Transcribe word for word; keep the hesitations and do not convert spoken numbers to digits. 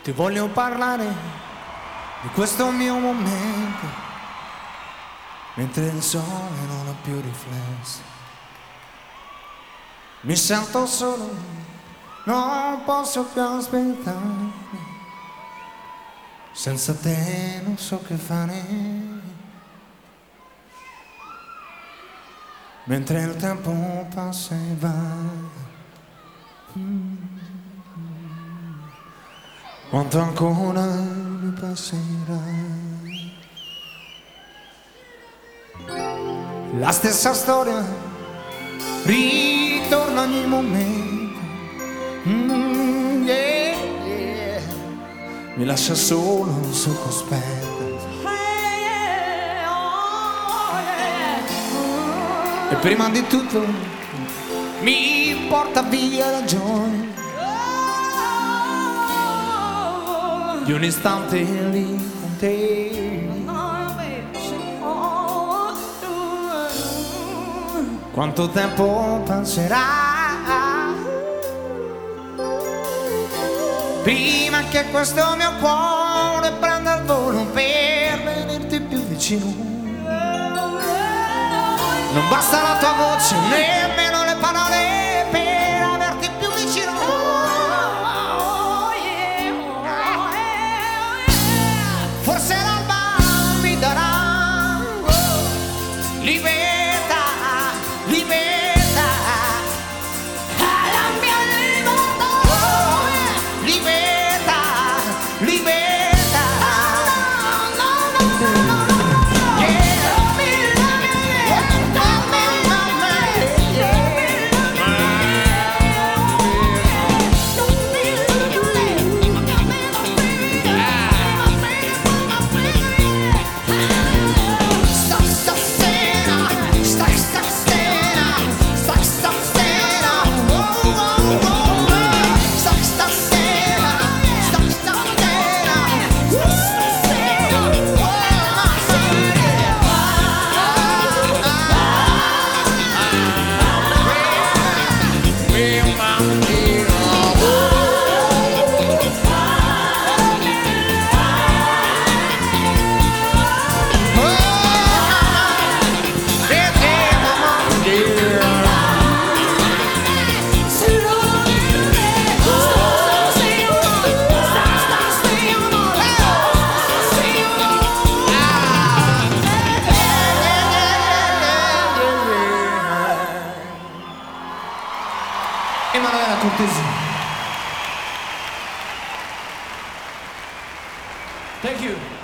Ti voglio parlare di questo mio momento, mentre il sole non ha più riflessi. Mi sento solo, non posso più aspettare. Senza te non so che fare. Mentre il tempo passa e va, quanto ancora mi passerà. La stessa storia ritorna ogni momento. Mm, yeah, yeah. Mi lascia solo, circospetto. E prima di tutto mi porta via la gioia di un istante lì con te. Quanto tempo passerà prima che questo mio cuore prenda il volo per venirti più vicino? Non basta la tua voce, nemmeno le parole per averti più vicino. Forse l'alba mi darà libertà, libertà, alla mia libertà, libertà, libertà. Emanuela Cortesi. Thank you.